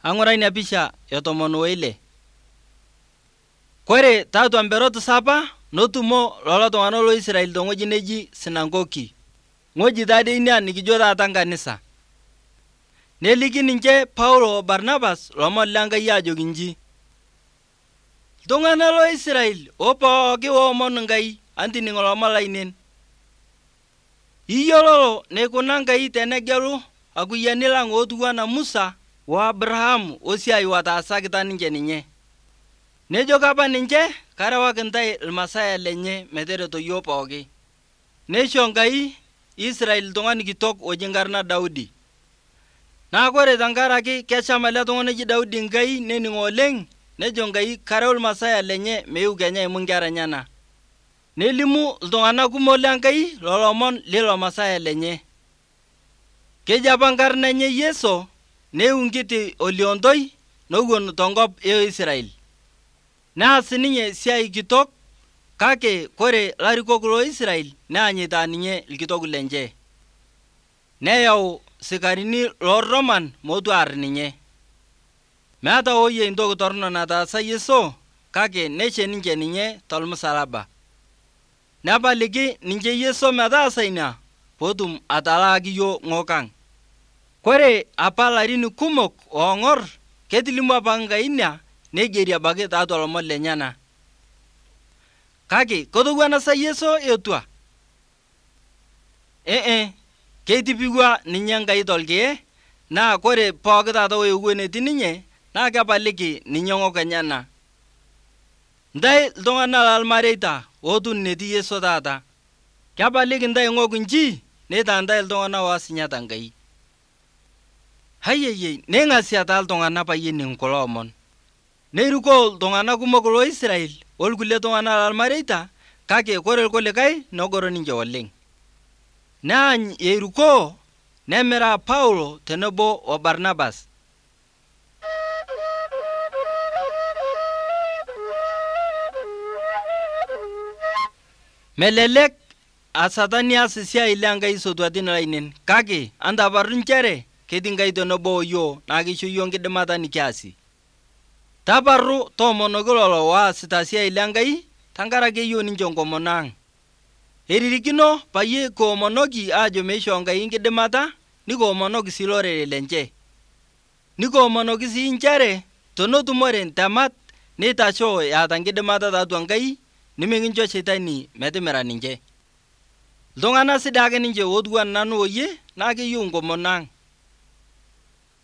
Ang'urai ina pisha ya tomon oile. Kore tatua mperot sapa notumo lolo tung'ana lo Israel tong'oji neji sinagogi. Ng'oji taade ina nikijo taata nkanisa. Neliki ninche Paulo o Barnabas lomon lenkai ajoki nji. Iltung'ana lo Israel opooki oomon Nkai antining' lomon lainen. Iyiololo neikuna Nkai tenegelu akuyani lang' otuwana Musa o Abraham osiai wataasakita ninche ninye. Nejoki apa ninche karewaki ntai ilmasaya lenye metereto yiok pooki. Neisho Nkai Israel tung'ani kitok oji nkarna Daudi. Naa kore tenkaraki kesham ele tung'ani oji Daudi Nkai nening'o oleng', nejo Nkai kareu ilmasaya lenye meyeu kenya aimu nkera enyana. Nelimu iltung'ana kumok lenkai lolomon lilo masaya lenye. Keji apa nkarna enye Yeso, neu nkiti oliontoi nowuon tonkop e Israel. Neas ninye siai kitok, kake kore larikok lo Israel neanyita ninye ilkitok lenche. Neyau sikarini looroman motu aar ninye. Meata oye ntoki torno nataasa Yeso, kake neshe ninche ninye tolmusalaba. Nepaliki ninche Yeso metaasa ina potum atalaaki yiok ng'okang'. Kore apa larin kumok oong'or ketilimu apa Nkai ina neigeri abaki tatua lomon lenyana. Kake kotowuana sa Yeso etua? Keitipiwua ninye Nkai tolkie, naa kore pooki taata oewuo netii ninye naa kepaliki ninye ng'ok enyana. Ntai iltung'ana lalmareita ootun netii Yeso taata. Kepaliki ntai ng'ok nji neitaa ntai iltung'ana oasinyata Nkai. Haiyeye neing'asia taa iltung'ana payie ening' kulo omon. Neirukoo iltung'ana kumok lo Israel olkulie tung'ana lalmareita, kake kore ilkulikae negoro ninche oleng'. Neany eirukoo nemiraa Paulo tenebo o Barnabas. Melelek asata nias siai le Nkai sotuatin lainen, kake antaparru nchere ketii Nkai tenebo oyiok naa keisho yiok nkidimata nikiasie. Taparru toomonoki lolo oasita siai le Nkai tenkaraki eyeu ninche nkomono ang'. Eririkino payie kiomonoki ajo meisho Nkai nkidimata nikiomonoki sii lorere lenche. Nikiomonoki sii nchere tonotumore ntemat neitashoo eata nkidimata tatua Nkai nimikincho shetani metimira ninche. Iltung'ana sidaake ninche otuwana nanu oyie naa keyeu nkomono ang'.